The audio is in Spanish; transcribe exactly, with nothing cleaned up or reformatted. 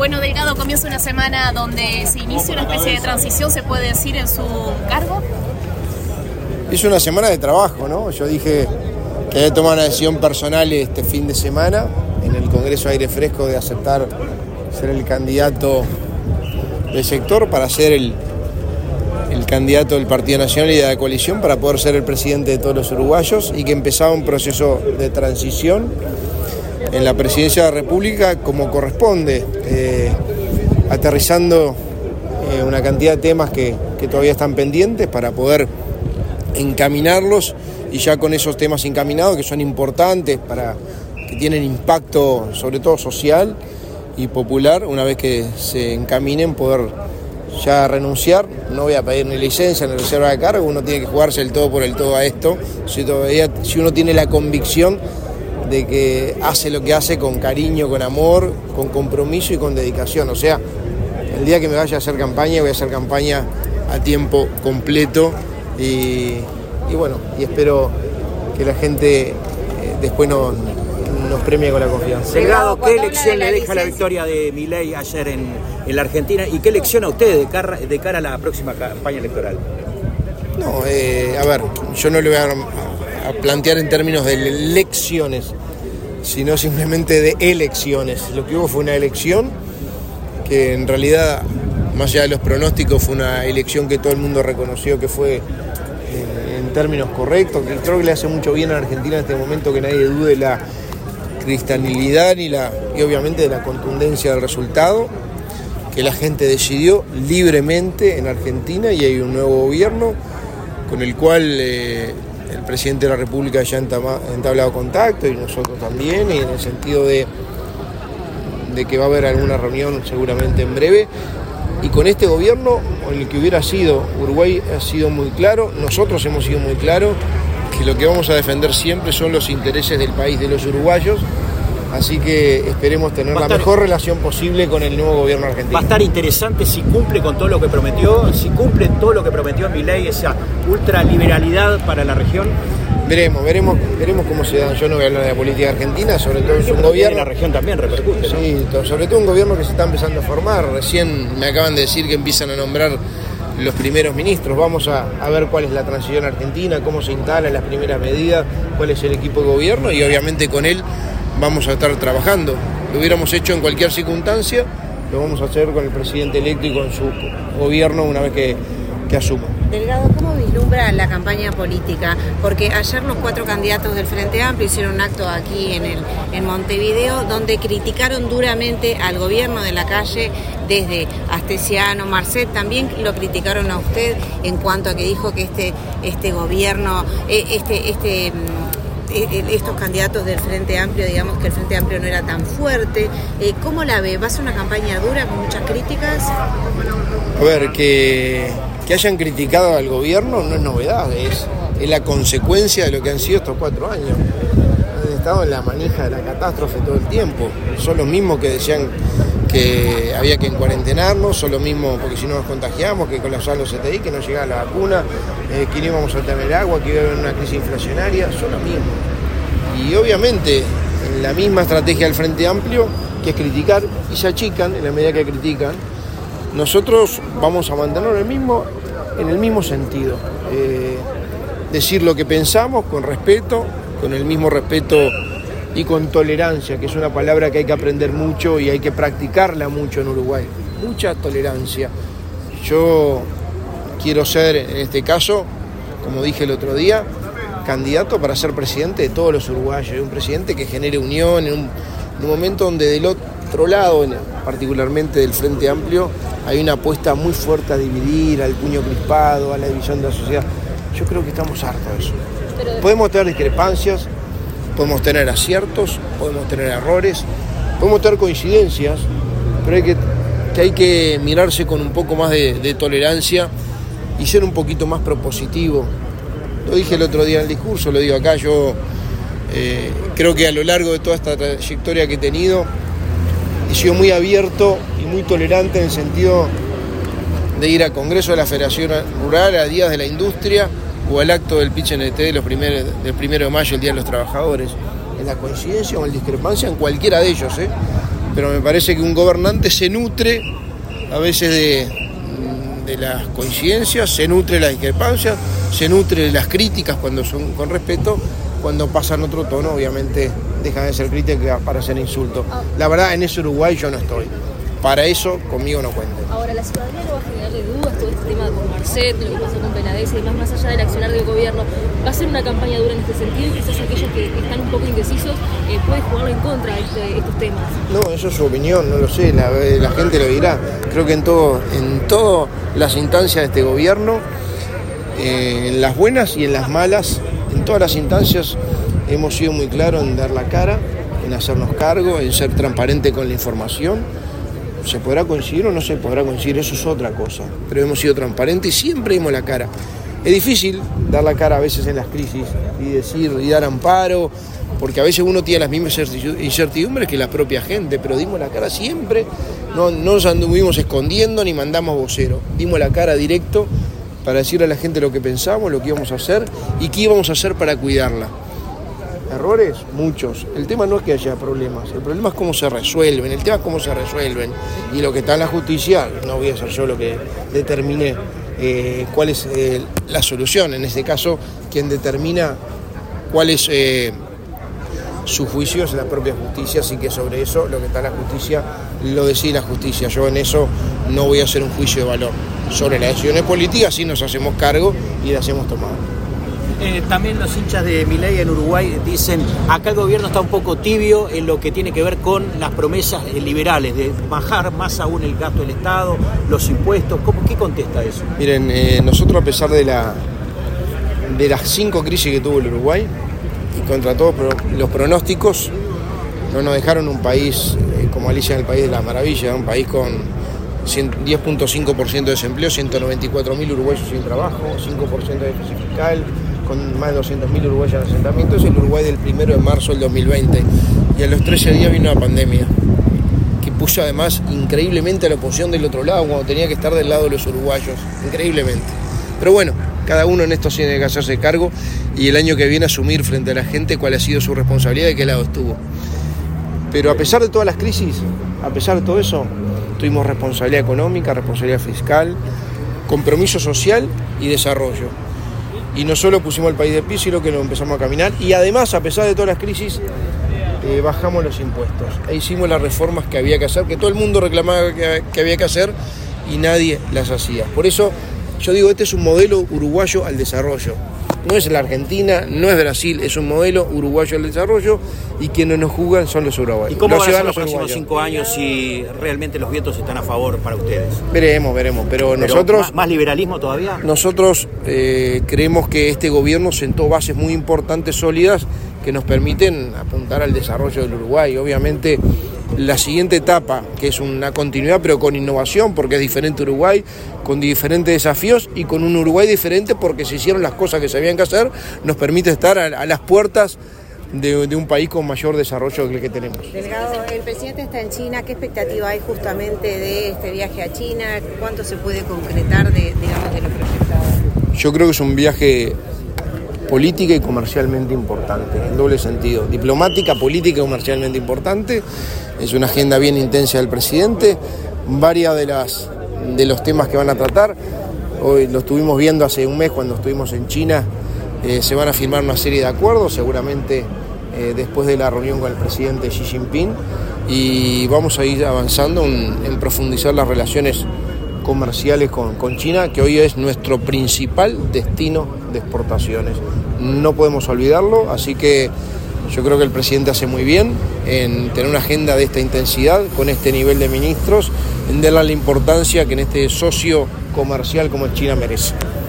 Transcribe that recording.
Bueno, Delgado, comienza una semana donde se inicia una especie de transición, se puede decir, en su cargo. Es una semana de trabajo, ¿no? Yo dije que había tomado una decisión personal este fin de semana en el Congreso Aire Fresco de aceptar ser el candidato del sector para ser el, el candidato del Partido Nacional y de la coalición para poder ser el presidente de todos los uruguayos, y que empezaba un proceso de transición en la presidencia de la República como corresponde, eh, aterrizando eh, una cantidad de temas que, que todavía están pendientes para poder encaminarlos, y ya con esos temas encaminados que son importantes, para que tienen impacto sobre todo social y popular, una vez que se encaminen poder ya renunciar. No voy a pedir ni licencia ni reserva de cargo, uno tiene que jugarse el todo por el todo a esto, si, todavía, si uno tiene la convicción de que hace lo que hace con cariño, con amor, con compromiso y con dedicación. O sea, el día que me vaya a hacer campaña, voy a hacer campaña a tiempo completo, y, y bueno, y espero que la gente eh, después nos, nos premie con la confianza. Delgado, ¿qué lección le deja la victoria de Milei ayer en, en la Argentina, y qué lección a ustedes de cara, de cara a la próxima campaña electoral? No, eh, a ver, yo no le voy a, a plantear en términos de lecciones, sino simplemente de elecciones. Lo que hubo fue una elección que en realidad, más allá de los pronósticos, fue una elección que todo el mundo reconoció que fue en, en términos correctos, que creo que le hace mucho bien a Argentina en este momento, que nadie dude la cristalinidad y, la, y obviamente de la contundencia del resultado, que la gente decidió libremente en Argentina, y hay un nuevo gobierno con el cual eh, el presidente de la República ya ha entablado contacto, y nosotros también, y en el sentido de, de que va a haber alguna reunión seguramente en breve. Y con este gobierno, con el que hubiera sido, Uruguay ha sido muy claro, nosotros hemos sido muy claros, que lo que vamos a defender siempre son los intereses del país, de los uruguayos. Así que esperemos tener la mejor relación posible con el nuevo gobierno argentino. Va a estar interesante si cumple con todo lo que prometió, si cumple todo lo que prometió Milei, esa ultraliberalidad para la región. Veremos, veremos, veremos cómo se da. Yo no voy a hablar de la política argentina, sobre todo es un gobierno. La región también repercute, ¿no? Sí, sobre todo un gobierno que se está empezando a formar. Recién me acaban de decir que empiezan a nombrar los primeros ministros. Vamos a, a ver cuál es la transición argentina, cómo se instalan las primeras medidas, cuál es el equipo de gobierno, y obviamente con él vamos a estar trabajando. Lo hubiéramos hecho en cualquier circunstancia, lo vamos a hacer con el presidente electo y con su gobierno una vez que, que asuma. Delgado, ¿cómo vislumbra la campaña política? Porque ayer los cuatro candidatos del Frente Amplio hicieron un acto aquí en, el, en Montevideo, donde criticaron duramente al gobierno de la calle, desde Astesiano, Marcet, también lo criticaron a usted en cuanto a que dijo que este, este gobierno, este... este estos candidatos del Frente Amplio, digamos que el Frente Amplio no era tan fuerte. ¿Cómo la ve? ¿Va a ser una campaña dura con muchas críticas? A ver, que, que hayan criticado al gobierno no es novedad, es, es la consecuencia de lo que han sido estos cuatro años. Han estado en la manija de la catástrofe todo el tiempo. Son los mismos que decían que había que encuarentenarnos, son los mismos porque si no nos contagiamos, que colapsaban los C T I, que no llegaba la vacuna, eh, que no íbamos a tener agua, que iba a haber una crisis inflacionaria, son los mismos. Y obviamente en la misma estrategia del Frente Amplio, que es criticar, y se achican en la medida que critican, nosotros vamos a mantener el mismo, en el mismo sentido. Eh, decir lo que pensamos con respeto, con el mismo respeto y con tolerancia, que es una palabra que hay que aprender mucho y hay que practicarla mucho en Uruguay. Mucha tolerancia. Yo quiero ser, en este caso, como dije el otro día, candidato para ser presidente de todos los uruguayos, un presidente que genere unión en un, en un momento donde del otro lado, particularmente del Frente Amplio, hay una apuesta muy fuerte a dividir, al puño crispado, a la división de la sociedad. Yo creo que estamos hartos de eso. Podemos tener discrepancias, podemos tener aciertos, podemos tener errores, podemos tener coincidencias, pero hay que, que, hay que mirarse con un poco más de, de tolerancia y ser un poquito más propositivo. Lo dije el otro día en el discurso, lo digo acá, yo eh, creo que a lo largo de toda esta trayectoria que he tenido, he sido muy abierto y muy tolerante en el sentido de ir al Congreso de la Federación Rural, a días de la industria, o al acto del P I C N T de los primeros, del primero de mayo, el Día de los Trabajadores, en la coincidencia o en la discrepancia, en cualquiera de ellos, ¿eh? pero me parece que un gobernante se nutre a veces de, de las coincidencias, se nutre de las discrepancias, se nutre de las críticas cuando son con respeto, cuando pasan otro tono obviamente dejan de ser críticas para ser insultos. La verdad, en ese Uruguay yo no estoy. Para eso, conmigo no cuenten. Ahora, la ciudadanía no va a generarle dudas todo este tema con Marcet, lo que pasó con Penades y demás, más allá del accionar del gobierno. Va a ser una campaña dura en este sentido y quizás aquellos que están un poco indecisos eh, pueden jugarlo en contra de este, estos temas. No, eso es su opinión, no lo sé, la, la gente lo dirá. Creo que en todo, en todas las instancias de este gobierno, eh, en las buenas y en las malas, en todas las instancias hemos sido muy claros en dar la cara, en hacernos cargo, en ser transparente con la información. ¿Se podrá coincidir o no se podrá coincidir? Eso es otra cosa. Pero hemos sido transparentes y siempre dimos la cara. Es difícil dar la cara a veces en las crisis y decir y dar amparo, porque a veces uno tiene las mismas incertidumbres que la propia gente, pero dimos la cara siempre, no, no nos anduvimos escondiendo ni mandamos vocero. Dimos la cara directo para decirle a la gente lo que pensamos, lo que íbamos a hacer y qué íbamos a hacer para cuidarla. ¿Errores? Muchos. El tema no es que haya problemas, el problema es cómo se resuelven, el tema es cómo se resuelven. Y lo que está en la justicia, no voy a ser yo lo que determine eh, cuál es eh, la solución. En este caso, quien determina cuál es eh, su juicio es la propia justicia, así que sobre eso, lo que está en la justicia, lo decide la justicia. Yo en eso no voy a hacer un juicio de valor. Sobre las decisiones políticas sí nos hacemos cargo y las hemos tomado. Eh, también los hinchas de Milei en Uruguay dicen, acá el gobierno está un poco tibio en lo que tiene que ver con las promesas liberales, de bajar más aún el gasto del Estado, los impuestos. ¿Cómo, qué contesta eso? Miren, eh, nosotros a pesar de, la, de las cinco crisis que tuvo el Uruguay, y contra todos los pronósticos, no nos dejaron un país eh, como Alicia en el País de las Maravillas, un país con diez punto cinco por ciento de desempleo, ciento noventa y cuatro mil uruguayos sin trabajo, cinco por ciento de déficit fiscal, con más de doscientos mil uruguayos en asentamiento. Es el Uruguay del primero de marzo del dos mil veinte. Y a los trece días vino la pandemia, que puso además increíblemente a la oposición del otro lado, cuando tenía que estar del lado de los uruguayos, increíblemente. Pero bueno, cada uno en esto tiene que hacerse cargo y el año que viene asumir frente a la gente cuál ha sido su responsabilidad y de qué lado estuvo. Pero a pesar de todas las crisis, a pesar de todo eso, tuvimos responsabilidad económica, responsabilidad fiscal, compromiso social y desarrollo. Y no solo pusimos el país de pie, sino que lo empezamos a caminar. Y además, a pesar de todas las crisis, eh, bajamos los impuestos. E hicimos las reformas que había que hacer, que todo el mundo reclamaba que, que había que hacer y nadie las hacía. Por eso yo digo, este es un modelo uruguayo al desarrollo. No es la Argentina, no es Brasil, es un modelo uruguayo al desarrollo y quienes nos jugan son los uruguayos. ¿Y cómo los van a ser los próximos uruguayos. cinco años si realmente los vientos están a favor para ustedes? Veremos, veremos, pero, pero nosotros... ¿Más, más liberalismo todavía? Nosotros eh, creemos que este gobierno sentó bases muy importantes, sólidas, que nos permiten apuntar al desarrollo del Uruguay. Obviamente la siguiente etapa, que es una continuidad pero con innovación, porque es diferente Uruguay, con diferentes desafíos y con un Uruguay diferente porque se hicieron las cosas que se habían que hacer, nos permite estar a, a las puertas de, de un país con mayor desarrollo que el que tenemos. Delgado, el presidente está en China, ¿qué expectativa hay justamente de este viaje a China? ¿Cuánto se puede concretar de, digamos, de lo proyectado? Yo creo que es un viaje política y comercialmente importante, en doble sentido. Diplomática, política y comercialmente importante. Es una agenda bien intensa del presidente. Varias de las de los temas que van a tratar, hoy lo estuvimos viendo hace un mes cuando estuvimos en China, eh, se van a firmar una serie de acuerdos, seguramente eh, después de la reunión con el presidente Xi Jinping, y vamos a ir avanzando en, en profundizar las relaciones comerciales con, con China, que hoy es nuestro principal destino de exportaciones. No podemos olvidarlo, así que yo creo que el presidente hace muy bien en tener una agenda de esta intensidad, con este nivel de ministros, en darle la importancia que en este socio comercial como es China merece.